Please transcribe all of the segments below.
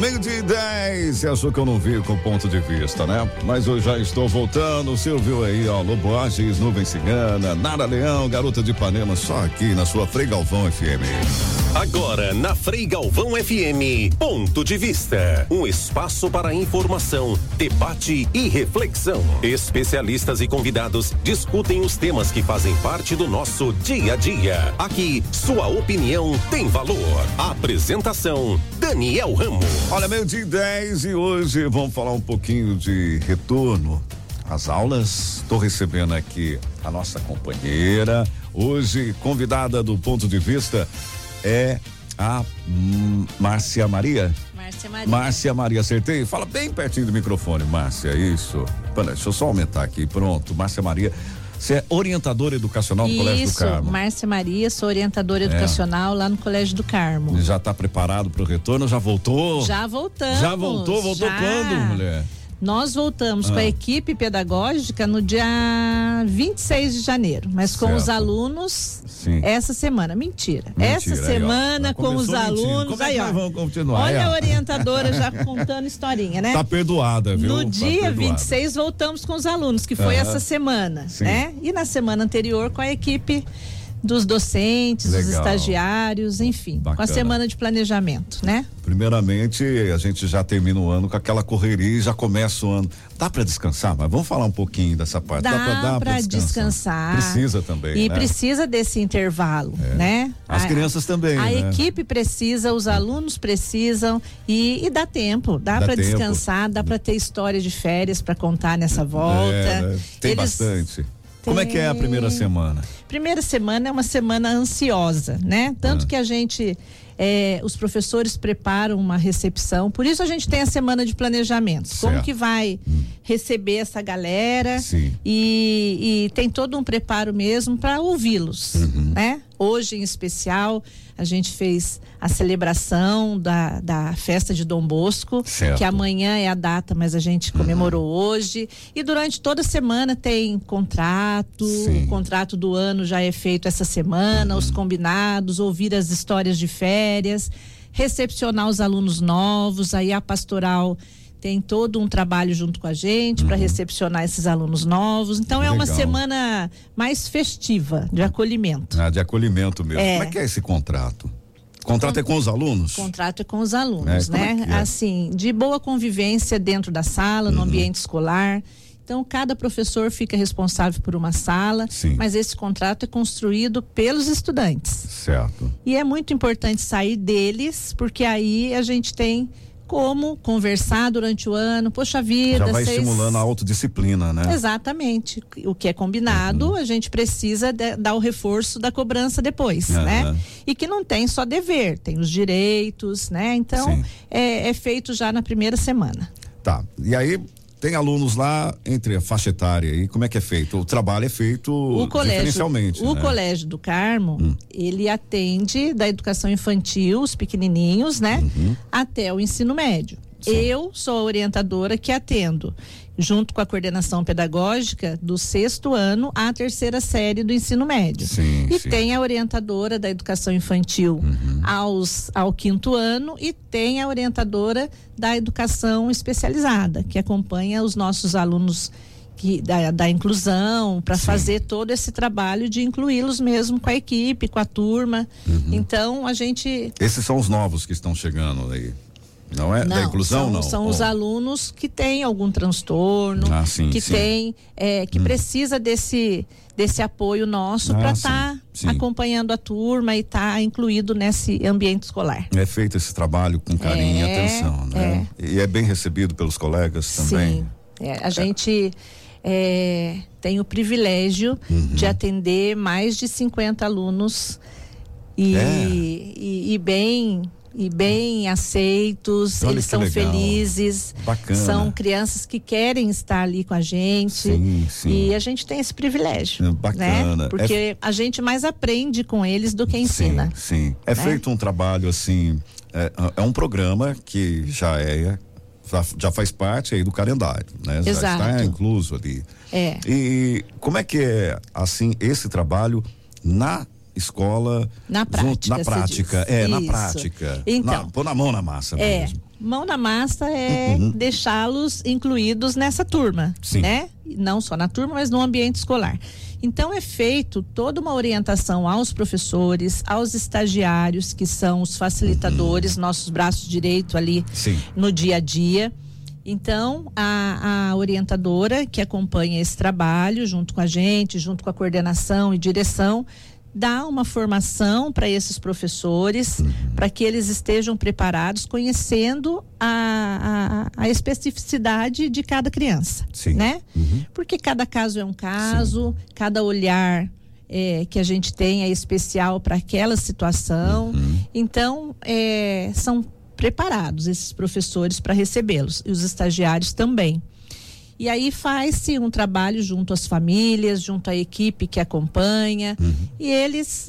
Meio-dia e 10, você achou que eu não vi com ponto de vista, né? Mas eu já estou voltando, você ouviu aí, ó, Lobo Ages, Nuvem Cigana, Nara Leão, Garota de Ipanema, só aqui na sua Frei Galvão FM. Agora na Frei Galvão FM, Ponto de Vista, um espaço para informação, debate e reflexão. Especialistas e convidados discutem os temas que fazem parte do nosso dia a dia. Aqui, sua opinião tem valor. Apresentação, Daniel Ramos. Olha, meio-dia e 10 e hoje vamos falar um pouquinho de retorno às aulas. Estou recebendo aqui a nossa companheira, hoje convidada do Ponto de Vista é a Márcia Maria. Márcia Maria, acertei? Fala bem pertinho do microfone, Márcia, isso. Deixa eu só aumentar aqui, pronto. Márcia Maria, você é orientadora educacional no Colégio do Carmo. Isso, Márcia Maria, sou orientadora educacional lá no Colégio do Carmo. Já está preparado para o retorno? Já voltou? Já voltamos. Já voltou? Voltou quando, mulher? Nós voltamos com a equipe pedagógica no dia 26 de janeiro, mas com os alunos essa semana. Mentira. Essa semana com os alunos. Como aí, ó. Vamos continuar. Olha a orientadora já contando historinha, né? Tá perdoada, viu? No dia 26 voltamos com os alunos, que foi essa semana, né? E na semana anterior com a equipe dos docentes, dos estagiários, enfim, bacana. Com a semana de planejamento, né? Primeiramente, a gente já termina o ano com aquela correria e já começa o ano. Dá para descansar? Mas vamos falar um pouquinho dessa parte. Dá para descansar. Precisa também, e né? Precisa desse intervalo, né? As crianças também, A né? equipe precisa, os alunos precisam e dá tempo, dá para descansar, dá para ter história de férias para contar nessa volta. Tem bastante. Como é que é a primeira semana? Primeira semana é uma semana ansiosa, né? Tanto que a gente, os professores preparam uma recepção, por isso a gente tem a semana de planejamento. Certo. Como que vai receber essa galera e tem todo um preparo mesmo para ouvi-los, né? Hoje em especial a gente fez a celebração da festa de Dom Bosco, certo. Que amanhã é a data, mas a gente comemorou hoje, e durante toda a semana tem contrato, o contrato do ano já é feito essa semana, os combinados, ouvir as histórias de férias, recepcionar os alunos novos, aí a pastoral tem todo um trabalho junto com a gente para recepcionar esses alunos novos. Então é uma semana mais festiva de acolhimento. De acolhimento mesmo. Como é que é esse contrato? O contrato é com os alunos? Contrato é com os alunos, né? Assim, de boa convivência dentro da sala, no ambiente escolar. Então, cada professor fica responsável por uma sala, mas esse contrato é construído pelos estudantes. Certo. E é muito importante sair deles, porque aí a gente tem como conversar durante o ano, poxa vida. Já vai estimulando a autodisciplina, né? Exatamente. O que é combinado, a gente precisa dar o reforço da cobrança depois, né? E que não tem só dever, tem os direitos, né? Então, é feito já na primeira semana. Tá. E aí, tem alunos lá entre a faixa etária e como é que é feito? O trabalho é feito diferencialmente. O Colégio do Carmo, ele atende da educação infantil, os pequenininhos, né? Até o ensino médio. Eu sou a orientadora que atendo, junto com a coordenação pedagógica, do 6º ano à 3ª série do ensino médio. Tem a orientadora da educação infantil ao 5º ano e tem a orientadora da educação especializada, que acompanha os nossos alunos da inclusão, para fazer todo esse trabalho de incluí-los mesmo com a equipe, com a turma. Então, a gente... Esses são os novos que estão chegando aí. Não é da inclusão, são os alunos que têm algum transtorno, que precisa desse apoio nosso para estar acompanhando a turma e estar incluído nesse ambiente escolar. É feito esse trabalho com carinho e atenção, né? E é bem recebido pelos colegas também. A gente tem o privilégio de atender mais de 50 alunos e bem aceitos. Olha, eles são felizes. Bacana. São crianças que querem estar ali com a gente. E a gente tem esse privilégio. Bacana. Né? Porque a gente mais aprende com eles do que ensina. É feito um trabalho assim, é um programa que já faz parte aí do calendário, né? Exato. Já está incluso ali. E como é que é assim esse trabalho na escola, na prática. Na prática. Então, pôr na mão na massa mesmo. Mão na massa é deixá-los incluídos nessa turma, Sim. né? Não só na turma, mas no ambiente escolar. Então é feito toda uma orientação aos professores, aos estagiários, que são os facilitadores, nossos braços direitos ali Sim. no dia a dia. Então, a orientadora que acompanha esse trabalho junto com a gente, junto com a coordenação e direção, dá uma formação para esses professores, para que eles estejam preparados, conhecendo a especificidade de cada criança, Sim. né? Porque cada caso é um caso, cada olhar que a gente tem é especial para aquela situação. Então, são preparados esses professores para recebê-los, e os estagiários também. E aí faz-se um trabalho junto às famílias, junto à equipe que acompanha, e eles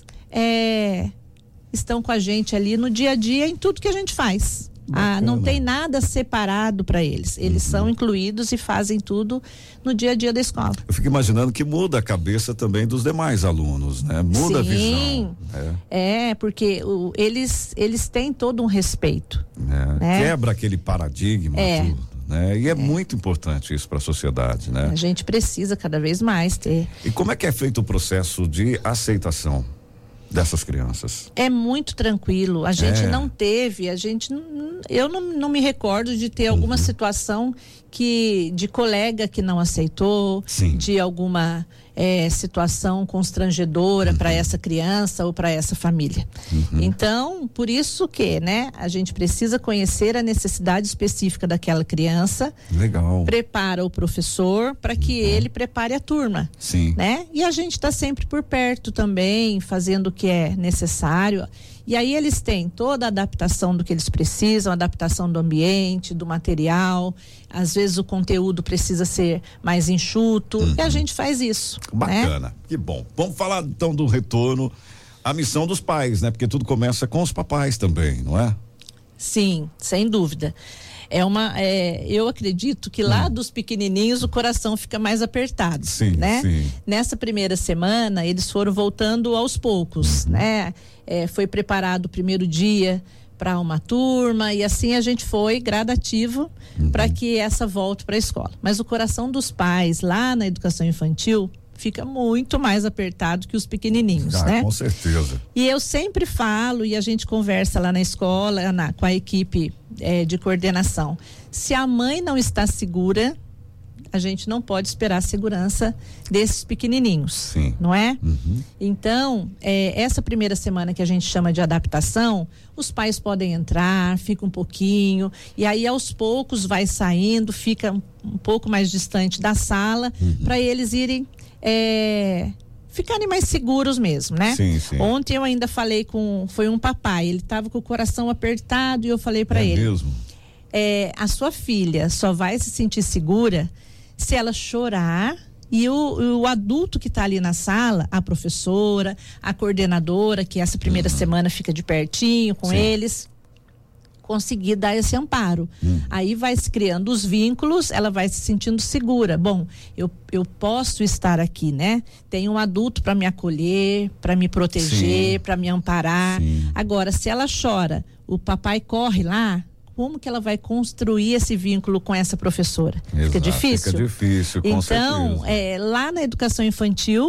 estão com a gente ali no dia a dia em tudo que a gente faz. Não tem nada separado para eles. Eles são incluídos e fazem tudo no dia a dia da escola. Eu fico imaginando que muda a cabeça também dos demais alunos, né? Muda Sim, a visão. Porque eles têm todo um respeito. Né? Quebra aquele paradigma tudo, né? E é muito importante isso para a sociedade, né? A gente precisa cada vez mais ter. E como é que é feito o processo de aceitação dessas crianças? É muito tranquilo. A gente não teve, eu não me recordo de ter alguma situação de colega que não aceitou, Sim. de alguma situação constrangedora para essa criança ou para essa família. Então, por isso que, né, a gente precisa conhecer a necessidade específica daquela criança. Legal. Prepara o professor para que ele prepare a turma. Sim. Né? E a gente está sempre por perto também, fazendo o que é necessário. E aí eles têm toda a adaptação do que eles precisam, adaptação do ambiente, do material. Às vezes o conteúdo precisa ser mais enxuto, e a gente faz isso. Bacana, né? Que bom. Vamos falar então do retorno, a missão dos pais, né? Porque tudo começa com os papais também, não é? Sim, sem dúvida. Eu acredito que lá dos pequenininhos o coração fica mais apertado, sim, né? Sim. Nessa primeira semana eles foram voltando aos poucos, né? Foi preparado o primeiro dia para uma turma e assim a gente foi gradativo para que essa volte para a escola. Mas o coração dos pais lá na educação infantil fica muito mais apertado que os pequenininhos, né? Com certeza. E eu sempre falo, e a gente conversa lá na escola, com a equipe de coordenação, se a mãe não está segura, a gente não pode esperar a segurança desses pequenininhos. Sim. Não é? Então, essa primeira semana que a gente chama de adaptação, os pais podem entrar, fica um pouquinho, e aí aos poucos vai saindo, fica um pouco mais distante da sala, para eles irem ficarem mais seguros mesmo, né? Sim, sim. Ontem eu ainda falei foi um papai, ele estava com o coração apertado e eu falei para ele. Mesmo? A sua filha só vai se sentir segura se ela chorar e o adulto que está ali na sala, a professora, a coordenadora, que essa primeira semana fica de pertinho com eles, conseguir dar esse amparo. Aí vai se criando os vínculos, ela vai se sentindo segura. Bom, eu posso estar aqui, né? Tem um adulto para me acolher, para me proteger, para me amparar. Sim. Agora, se ela chora, o papai corre lá, como que ela vai construir esse vínculo com essa professora? Exato, fica difícil. Fica difícil, com então, lá na educação infantil,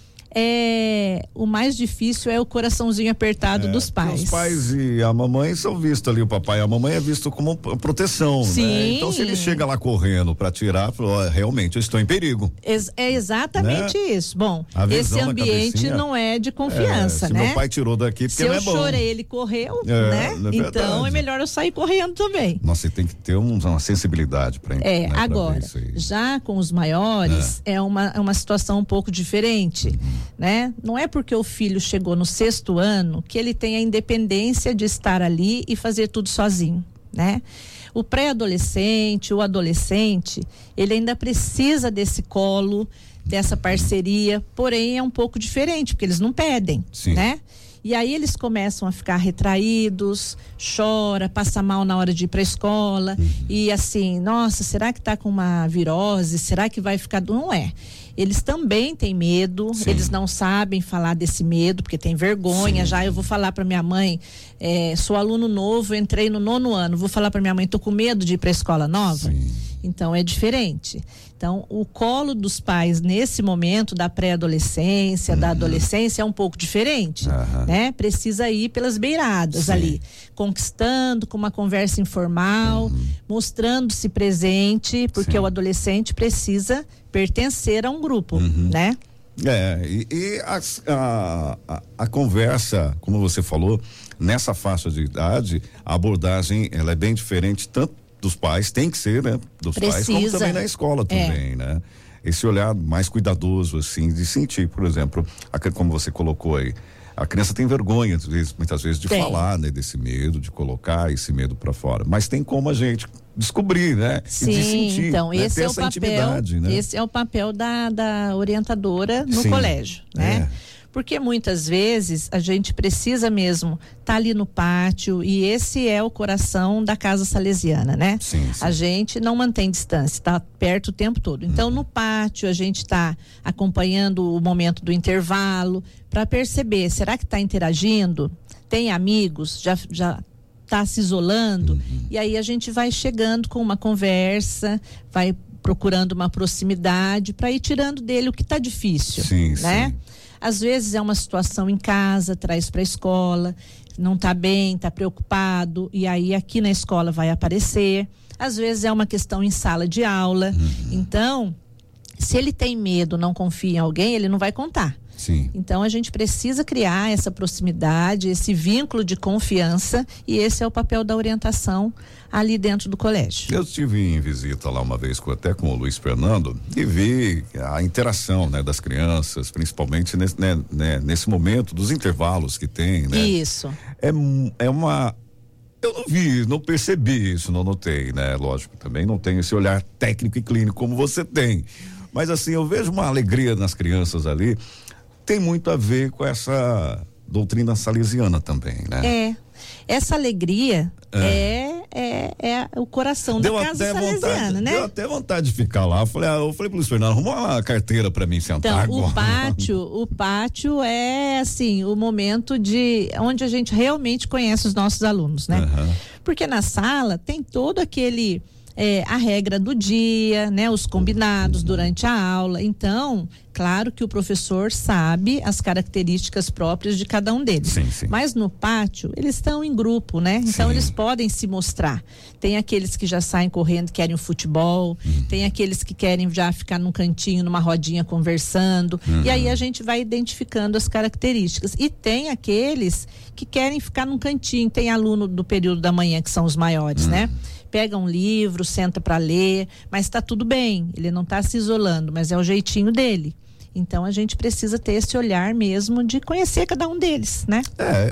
o mais difícil é o coraçãozinho apertado dos pais. Os pais e a mamãe são vistos ali, o papai e a mamãe é visto como proteção, Sim. né? Então se ele chega lá correndo para tirar, falou, realmente eu estou em perigo. É exatamente isso. Bom, esse ambiente não é de confiança, se né? meu pai tirou daqui porque não é bom. Se eu chorei, ele correu, né? Então é melhor eu sair correndo também. Nossa, você tem que ter uma sensibilidade para né, agora, já com os maiores é uma situação um pouco diferente. Né? Não é porque o filho chegou no 6º ano que ele tem a independência de estar ali e fazer tudo sozinho, né? O pré-adolescente, o adolescente, ele ainda precisa desse colo, dessa parceria, porém é um pouco diferente, porque eles não pedem, né? E aí eles começam a ficar retraídos, chora, passa mal na hora de ir para a escola, e assim, nossa, será que está com uma virose? Será que vai ficar? Não é. Eles também têm medo, sim, eles não sabem falar desse medo, porque tem vergonha. Sim. Já eu vou falar para minha mãe, sou aluno novo, entrei no 9º ano, vou falar para minha mãe, tô com medo de ir para a escola nova? Sim. Então é diferente. Então o colo dos pais nesse momento da pré-adolescência, da adolescência é um pouco diferente, né? Precisa ir pelas beiradas, sim, ali, conquistando com uma conversa informal, mostrando-se presente, porque o adolescente precisa pertencer a um grupo, né? A conversa, como você falou, nessa faixa de idade, a abordagem ela é bem diferente, tanto dos pais, tem que ser, né? Dos pais, como também na escola também, né? Esse olhar mais cuidadoso, assim, de sentir, por exemplo, como você colocou aí, a criança tem vergonha, muitas vezes, de falar, né? Desse medo, de colocar esse medo para fora. Mas tem como a gente descobrir, né? Sim, e de sentir, então, né? Esse é o papel, né? Esse é o papel da orientadora no colégio, né? Porque muitas vezes a gente precisa mesmo estar ali no pátio, e esse é o coração da Casa Salesiana, né? Sim. A gente não mantém distância, está perto o tempo todo. Então, no pátio, a gente está acompanhando o momento do intervalo para perceber, será que está interagindo? Tem amigos? Já está se isolando? E aí a gente vai chegando com uma conversa, vai procurando uma proximidade para ir tirando dele o que está difícil, né? Sim. Às vezes é uma situação em casa, traz para a escola, não está bem, está preocupado, e aí aqui na escola vai aparecer. Às vezes é uma questão em sala de aula. Então, se ele tem medo, não confia em alguém, ele não vai contar. Sim. Então a gente precisa criar essa proximidade, esse vínculo de confiança, e esse é o papel da orientação ali dentro do colégio. Eu estive em visita lá uma vez até com o Luiz Fernando e vi a interação, né, das crianças, principalmente nesse momento dos intervalos que tem, né? Isso. É uma... Eu não vi, não percebi isso, não notei, né? Lógico, também não tenho esse olhar técnico e clínico como você tem. Mas assim, eu vejo uma alegria nas crianças ali. Tem muito a ver com essa doutrina salesiana também, né? Essa alegria é o coração da Casa Salesiana, né? Deu até vontade de ficar lá. Eu falei pro Luiz Fernando, arruma uma carteira pra mim sentar então, agora. O pátio é assim, o momento onde a gente realmente conhece os nossos alunos, né? Porque na sala tem todo aquele... a regra do dia, né? Os combinados durante a aula. Então, claro que o professor sabe as características próprias de cada um deles. Sim. Mas no pátio, eles estão em grupo, né? Então, eles podem se mostrar. Tem aqueles que já saem correndo, querem o futebol. Tem aqueles que querem já ficar num cantinho, numa rodinha, conversando. E aí a gente vai identificando as características. E tem aqueles que querem ficar num cantinho. Tem aluno do período da manhã, que são os maiores, né? Pega um livro, senta para ler, mas está tudo bem, ele não está se isolando, mas é o jeitinho dele. Então a gente precisa ter esse olhar mesmo de conhecer cada um deles, né?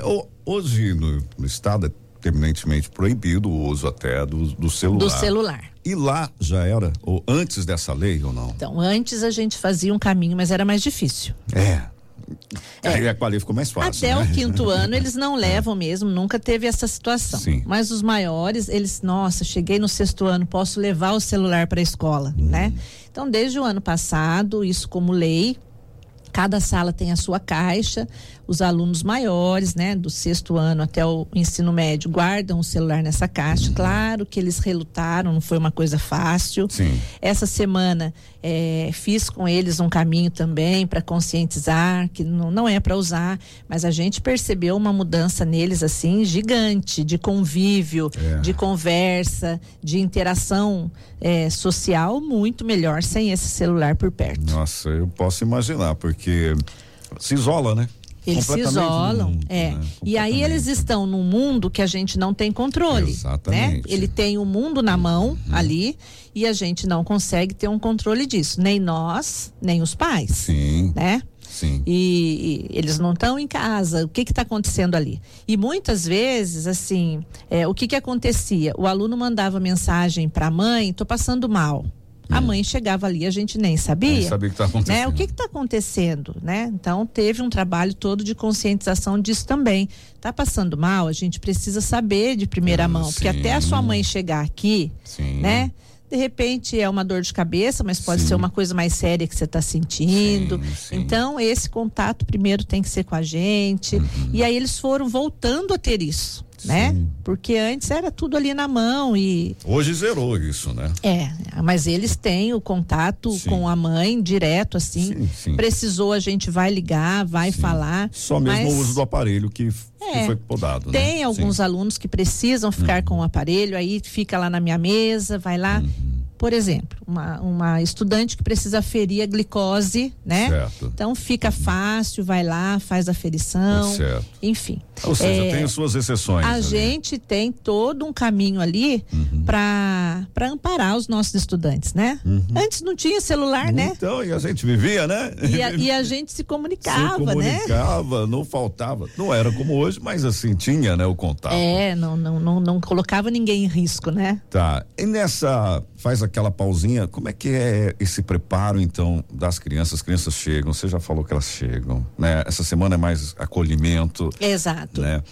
Hoje no estado é terminantemente proibido o uso até do celular. Do celular. E lá já era, ou antes dessa lei ou não? Então, antes a gente fazia um caminho, mas era mais difícil. Aí a quali ficou mais fácil. Até o 5º ano eles não levam mesmo, nunca teve essa situação. Sim. Mas os maiores, nossa, cheguei no 6º ano, posso levar o celular para a escola, né? Então, desde o ano passado, isso como lei, cada sala tem a sua caixa, os alunos maiores, né, do 6º ano até o ensino médio, guardam o celular nessa caixa. Claro que eles relutaram, não foi uma coisa fácil. Sim. Essa semana fiz com eles um caminho também para conscientizar que não é para usar, mas a gente percebeu uma mudança neles assim gigante, de convívio, de conversa, de interação social muito melhor sem esse celular por perto. Nossa, eu posso imaginar, porque se isola, né? Eles se isolam, mundo, né? E aí eles estão num mundo que a gente não tem controle. Exatamente. Né? Ele tem o mundo na mão ali e a gente não consegue ter um controle disso, nem nós, nem os pais. Sim. Né? Sim. E eles não estão em casa, o que está acontecendo ali? E muitas vezes, assim, o que acontecia? O aluno mandava mensagem para a mãe, tô passando mal. A mãe chegava ali, a gente nem sabia. Nem sabia o que está acontecendo. Né? O que está acontecendo, né? Então, teve um trabalho todo de conscientização disso também. Tá passando mal, a gente precisa saber de primeira mão, porque até a sua mãe chegar aqui, né? De repente é uma dor de cabeça, mas pode ser uma coisa mais séria que você está sentindo. Então, esse contato primeiro tem que ser com a gente. E aí eles foram voltando a ter isso, né? Porque antes era tudo ali na mão e... Hoje zerou isso, né? Mas eles têm o contato com a mãe direto, assim. Precisou, a gente vai ligar, vai falar. Só mesmo o uso do aparelho que foi podado, né? Tem alguns alunos que precisam ficar com o aparelho, aí fica lá na minha mesa, vai lá. Por exemplo, uma estudante que precisa aferir a glicose, né? Certo. Então fica fácil, vai lá, faz a aferição, enfim. Ou seja, tem suas exceções. A gente tem todo um caminho ali para amparar os nossos estudantes, né? Antes não tinha celular, né? Então, e a gente vivia, né? E a gente se comunicava, né? Não faltava. Não era como hoje, mas assim, tinha, né, o contato. Não colocava ninguém em risco, né? Tá. E faz aquela pausinha, como é que é esse preparo, então, das crianças? As crianças chegam, você já falou que elas chegam, né? Essa semana é mais acolhimento. Exato. Né?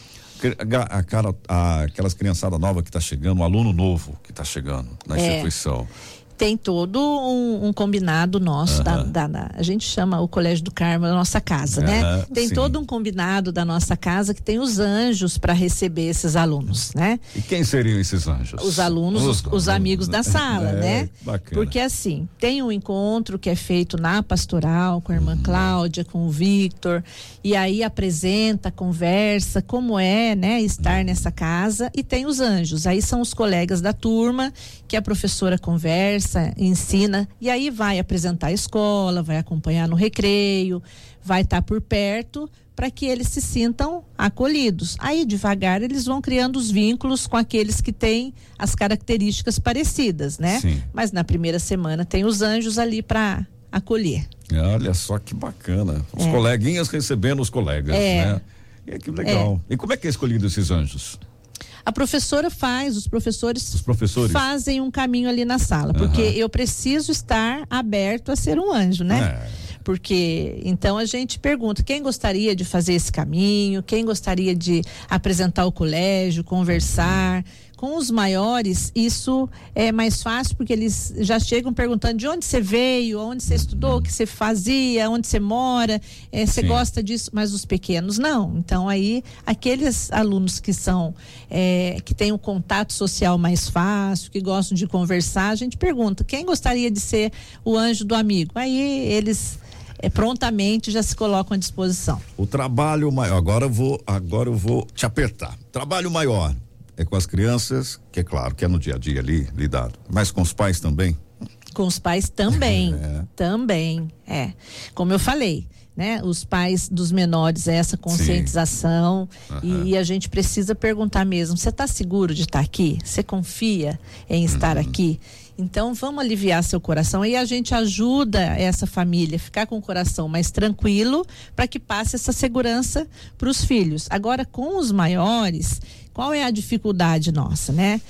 Aquelas criançada nova que está chegando, um aluno novo que está chegando na instituição. Tem todo um combinado nosso, a gente chama o Colégio do Carmo a nossa casa, né? Tem todo um combinado da nossa casa que tem os anjos para receber esses alunos, né? E quem seriam esses anjos? Os alunos, os amigos da sala, né? Bacana. Porque assim, tem um encontro que é feito na pastoral com a irmã Cláudia, com o Victor, e aí apresenta, conversa como é, né? Estar nessa casa, e tem os anjos, aí são os colegas da turma que a professora conversa, ensina, e aí vai apresentar a escola, vai acompanhar no recreio, vai estar por perto para que eles se sintam acolhidos. Aí devagar eles vão criando os vínculos com aqueles que têm as características parecidas, né? Mas na primeira semana tem os anjos ali para acolher. Olha só que bacana, os coleguinhas recebendo os colegas, né? E que legal. E como é que é escolhido esses anjos? A professora faz, os professores fazem um caminho ali na sala, porque eu preciso estar aberto a ser um anjo, né? Porque, então a gente pergunta, quem gostaria de fazer esse caminho, quem gostaria de apresentar o colégio, conversar. Com os maiores, isso é mais fácil, porque eles já chegam perguntando de onde você veio, onde você estudou, o que você fazia, onde você mora, você gosta disso, mas os pequenos não. Então aí, aqueles alunos que são, que têm um contato social mais fácil, que gostam de conversar, a gente pergunta, quem gostaria de ser o anjo do amigo? Aí eles prontamente já se colocam à disposição. O trabalho maior, agora eu vou te apertar. Trabalho maior é com as crianças, que é claro que é no dia a dia ali, lidado, mas com os pais também? Com os pais também, também, como eu falei, né? Os pais dos menores, essa conscientização, e a gente precisa perguntar mesmo, você está seguro de estar aqui? Você confia em estar aqui? Então vamos aliviar seu coração, e a gente ajuda essa família a ficar com o coração mais tranquilo para que passe essa segurança para os filhos. Agora, com os maiores, qual é a dificuldade nossa, né?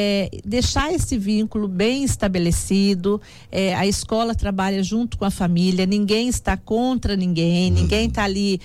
Deixar esse vínculo bem estabelecido, a escola trabalha junto com a família, ninguém está contra ninguém, ninguém está ali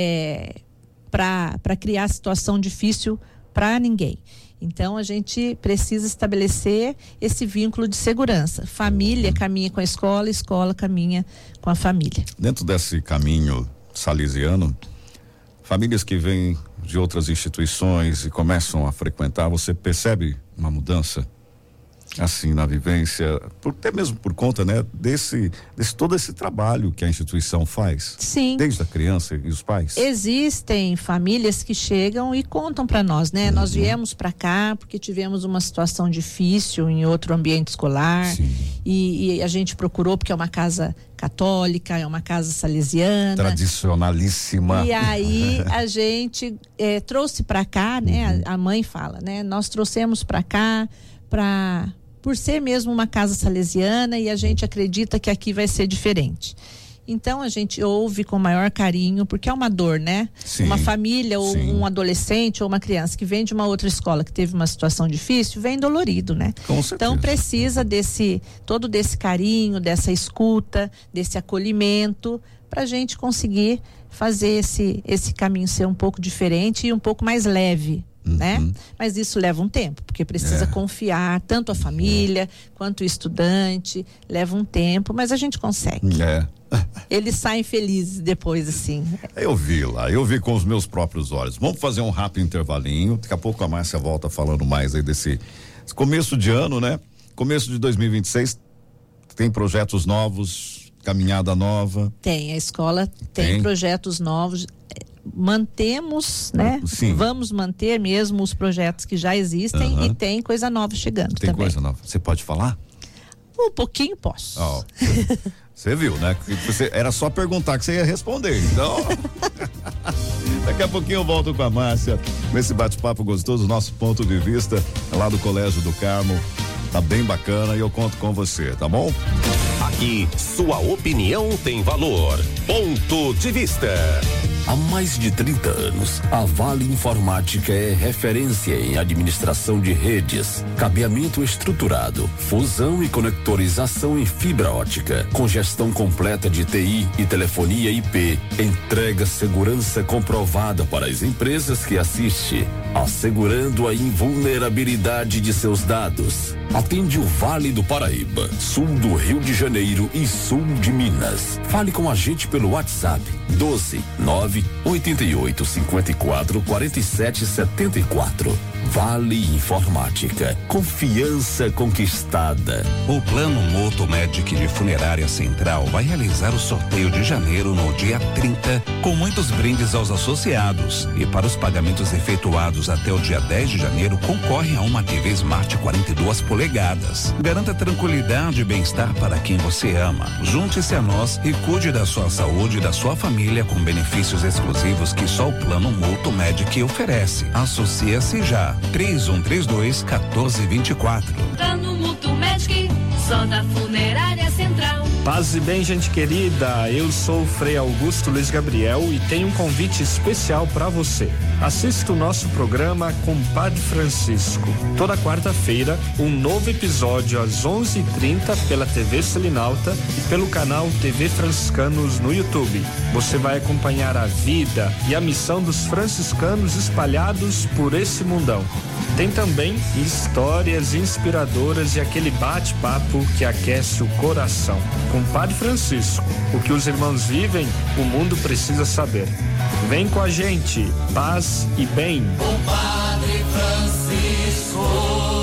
para criar situação difícil para ninguém. Então a gente precisa estabelecer esse vínculo de segurança. Família caminha com a escola, escola caminha com a família. Dentro desse caminho salesiano, famílias que vêm de outras instituições e começam a frequentar, você percebe uma mudança assim na vivência, até mesmo por conta, né, desse todo esse trabalho que a instituição faz? Sim. Desde a criança e os pais? Existem famílias que chegam e contam para nós, né? Nós viemos para cá porque tivemos uma situação difícil em outro ambiente escolar, e a gente procurou porque é uma casa católica, é uma casa salesiana, tradicionalíssima, e aí a gente trouxe para cá, né? A mãe fala, né? Nós trouxemos para cá por ser mesmo uma casa salesiana, e a gente acredita que aqui vai ser diferente. Então a gente ouve com maior carinho, porque é uma dor, né? Sim, uma família ou sim. um adolescente ou uma criança que vem de uma outra escola que teve uma situação difícil, vem dolorido, né? Com certeza. Então precisa todo desse carinho, dessa escuta, desse acolhimento, para a gente conseguir fazer esse caminho ser um pouco diferente e um pouco mais leve. Né? Mas isso leva um tempo, porque precisa confiar tanto a família quanto o estudante, leva um tempo, mas a gente consegue. Eles saem felizes depois, assim. Eu vi com os meus próprios olhos. Vamos fazer um rápido intervalinho, daqui a pouco a Márcia volta falando mais aí desse começo de ano, né? Começo de 2026, tem projetos novos, caminhada nova. Tem, a escola tem projetos novos. Mantemos, né? Sim. Vamos manter mesmo os projetos que já existem e tem coisa nova chegando tem também. Coisa nova. Você pode falar? Um pouquinho posso. Você viu, né? Era só perguntar que você ia responder, então daqui a pouquinho eu volto com a Márcia nesse bate-papo gostoso, nosso ponto de vista lá do Colégio do Carmo, tá bem bacana e eu conto com você, tá bom? Aqui, sua opinião tem valor. Ponto de vista. Há mais de 30 anos, a Vale Informática é referência em administração de redes, cabeamento estruturado, fusão e conectorização em fibra ótica, com gestão completa de TI e telefonia IP, entrega segurança comprovada para as empresas que assiste, assegurando a invulnerabilidade de seus dados. Atende o Vale do Paraíba, sul do Rio de Janeiro e sul de Minas. Fale com a gente pelo WhatsApp 12-988-54-4774. Vale Informática. Confiança conquistada. O Plano Moto Medic de Funerária Central vai realizar o sorteio de janeiro no dia 30, com muitos brindes aos associados. E para os pagamentos efetuados até o dia 10 de janeiro, concorre a uma TV Smart 42 polegadas. Garanta tranquilidade e bem-estar para quem você ama. Junte-se a nós e cuide da sua saúde e da sua família com benefícios exclusivos que só o Plano Moto Medic oferece. Associe-se já. 3132-1424. Plano Moto Medic, só da Funerária Central. Paz e bem, gente querida, eu sou o Frei Augusto Luiz Gabriel e tenho um convite especial para você. Assista o nosso programa Compadre Francisco. Toda quarta-feira, um novo episódio às 11h30 pela TV Selinalta e pelo canal TV Franciscanos no YouTube. Você vai acompanhar a vida e a missão dos franciscanos espalhados por esse mundão. Tem também histórias inspiradoras e aquele bate-papo que aquece o coração. Compadre Francisco, o que os irmãos vivem, o mundo precisa saber. Vem com a gente, paz e bem. Compadre Francisco.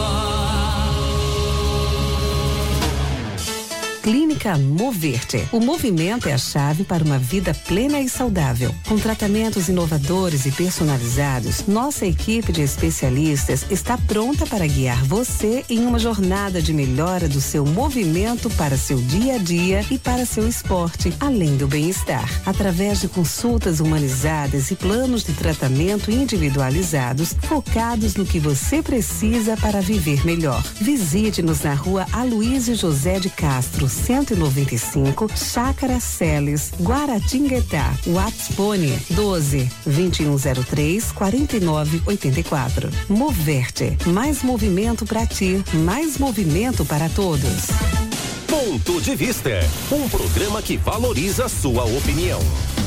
Clínica Moverte. O movimento é a chave para uma vida plena e saudável. Com tratamentos inovadores e personalizados, nossa equipe de especialistas está pronta para guiar você em uma jornada de melhora do seu movimento para seu dia a dia e para seu esporte, além do bem-estar. Através de consultas humanizadas e planos de tratamento individualizados, focados no que você precisa para viver melhor. Visite-nos na rua Aloísio José de Castro, 195, Chácara Celes, Guaratinguetá. WhatsApp 12-2103-4984. Moverte. Mais movimento para ti, mais movimento para todos. Ponto de Vista, um programa que valoriza a sua opinião.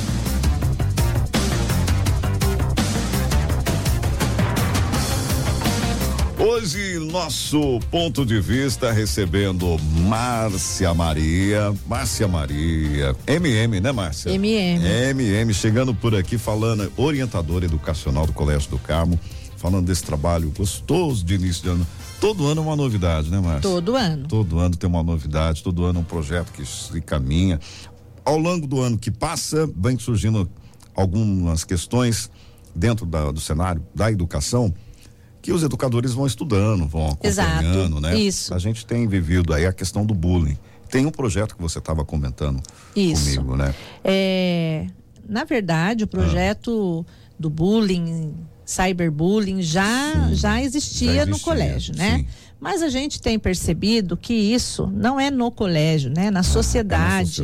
Hoje, nosso ponto de vista recebendo Márcia Maria, MM, né, Márcia? MM, chegando por aqui falando, orientadora educacional do Colégio do Carmo, falando desse trabalho gostoso de início de ano. Todo ano é uma novidade, né, Márcia? Todo ano. Todo ano tem uma novidade, todo ano é um projeto que se caminha. Ao longo do ano que passa, vem surgindo algumas questões dentro do cenário da educação, que os educadores vão estudando, vão acompanhando, né? Isso. A gente tem vivido aí a questão do bullying. Tem um projeto que você estava comentando comigo, né? Na verdade, o projeto do bullying, cyberbullying já existia no colégio, né? Sim. Mas a gente tem percebido que isso não é no colégio, né? Na sociedade.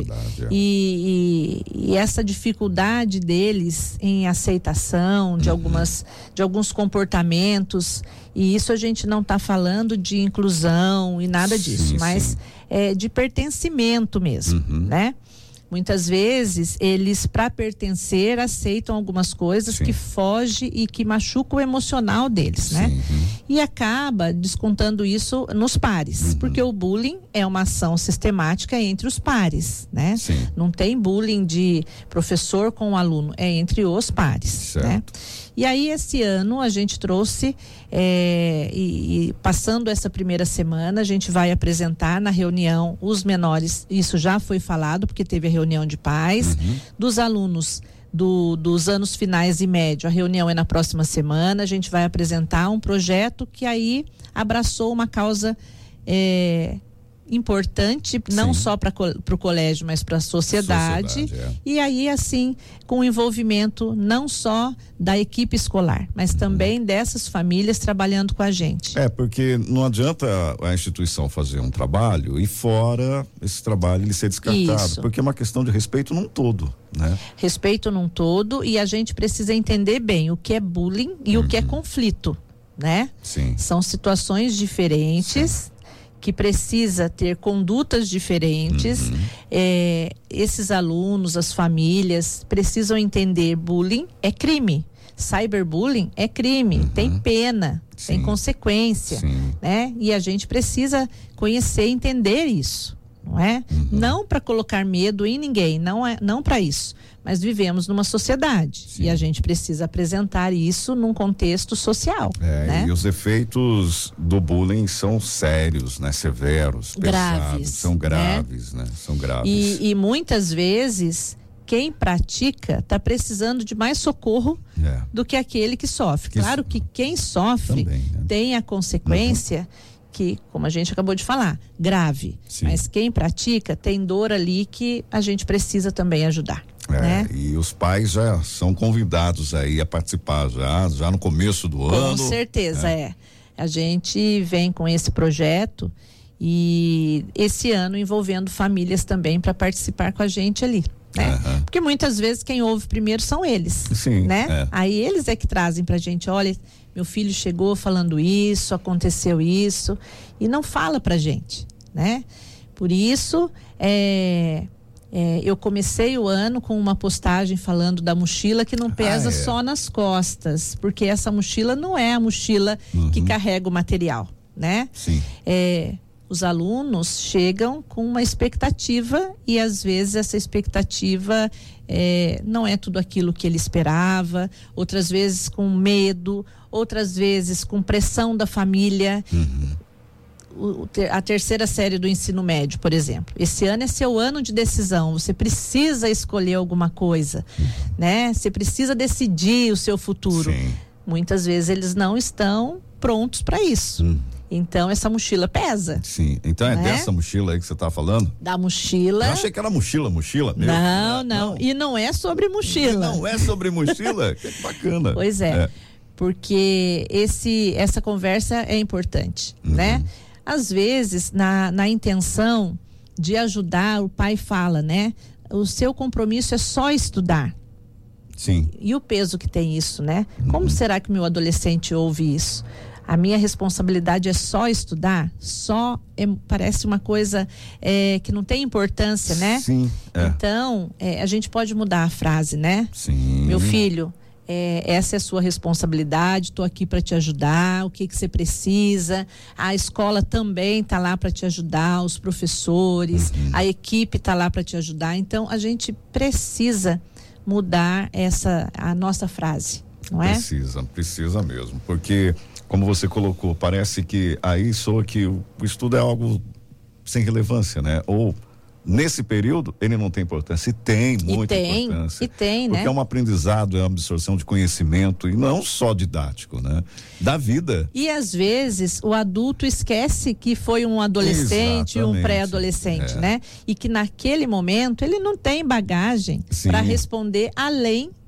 E essa dificuldade deles em aceitação de alguns comportamentos, e isso a gente não está falando de inclusão e nada disso, mas de pertencimento mesmo, né? Muitas vezes eles, para pertencer, aceitam algumas coisas que fogem e que machucam o emocional deles, né? E acaba descontando isso nos pares, porque o bullying é uma ação sistemática entre os pares, né? Não tem bullying de professor com o aluno, é entre os pares, né? E aí esse ano a gente trouxe e passando essa primeira semana a gente vai apresentar na reunião os menores, isso já foi falado porque teve a reunião de pais, dos alunos dos anos finais e médio, a reunião é na próxima semana, a gente vai apresentar um projeto que aí abraçou uma causa importante, não só para o colégio, mas para a sociedade. E aí, assim, com o envolvimento não só da equipe escolar, mas também dessas famílias trabalhando com a gente. Porque não adianta a instituição fazer um trabalho e fora esse trabalho ele ser descartado, porque é uma questão de respeito num todo, né? Respeito num todo, e a gente precisa entender bem o que é bullying e o que é conflito, né? São situações diferentes, que precisa ter condutas diferentes. Esses alunos, as famílias precisam entender: bullying é crime, cyberbullying é crime, tem pena, tem consequência, né? E a gente precisa conhecer e entender isso, não é? Não para colocar medo em ninguém, não para isso, mas vivemos numa sociedade e a gente precisa apresentar isso num contexto social, né? E os efeitos do bullying são sérios, né? Severos, pesados, são graves, né? São graves. E muitas vezes quem pratica está precisando de mais socorro do que aquele que sofre. Claro que quem sofre também, né? Tem a consequência que, como a gente acabou de falar, grave. Mas quem pratica tem dor ali que a gente precisa também ajudar. Né? E os pais já são convidados aí a participar já no começo do ano. Com certeza, A gente vem com esse projeto e esse ano envolvendo famílias também para participar com a gente ali, né? Porque muitas vezes quem ouve primeiro são eles, né? Aí eles é que trazem pra gente: olha, meu filho chegou falando isso, aconteceu isso, e não fala pra gente, né? Por isso, eu comecei o ano com uma postagem falando da mochila que não pesa só nas costas, porque essa mochila não é a mochila que carrega o material, né? Os alunos chegam com uma expectativa e às vezes essa expectativa não é tudo aquilo que ele esperava, outras vezes com medo, outras vezes com pressão da família. A terceira série do ensino médio, por exemplo, esse ano é seu ano de decisão, você precisa escolher alguma coisa, né? Você precisa decidir o seu futuro. Muitas vezes eles não estão prontos para isso. Então essa mochila pesa. Então é dessa mochila aí que você tá falando? Da mochila. Eu achei que era mochila mesmo. Não. E não é sobre mochila. Não é sobre mochila? Que bacana. Pois porque essa conversa é importante, né? Às vezes, na intenção de ajudar, o pai fala, né? O seu compromisso é só estudar. E o peso que tem isso, né? Como será que meu adolescente ouve isso? A minha responsabilidade é só estudar? Parece uma coisa que não tem importância, né? Então, a gente pode mudar a frase, né? Meu filho, essa é a sua responsabilidade, estou aqui para te ajudar, o que você precisa, a escola também está lá para te ajudar, os professores, a equipe está lá para te ajudar. Então a gente precisa mudar a nossa frase, não é? Precisa mesmo, porque como você colocou, parece que aí soa que o estudo é algo sem relevância, né? Ou nesse período ele não tem importância, e tem muita importância. Porque é um aprendizado, é uma absorção de conhecimento, e não só didático, né? Da vida. E às vezes o adulto esquece que foi um adolescente e um pré-adolescente, né? E que naquele momento ele não tem bagagem para responder além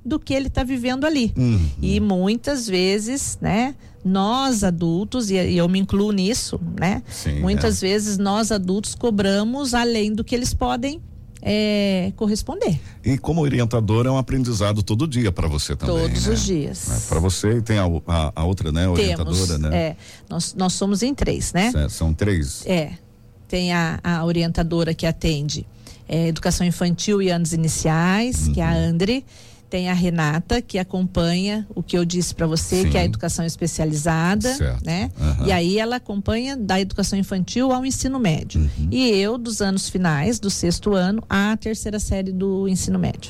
do que ele está vivendo ali. E muitas vezes, né, nós adultos, e eu me incluo nisso, né? Sim, muitas vezes nós adultos cobramos além do que eles podem corresponder. E como orientador é um aprendizado todo dia para você também. Todos né? os dias. Para você e tem a outra, né? Orientadora, né? Nós somos em 3, né? São 3. Tem a orientadora que atende educação infantil e anos iniciais, que é a Andre. Tem a Renata, que acompanha o que eu disse para você, Sim. que é a educação especializada, certo. né? E aí ela acompanha da educação infantil ao ensino médio. E eu, dos anos finais, do 6º ano, à 3ª série do ensino médio.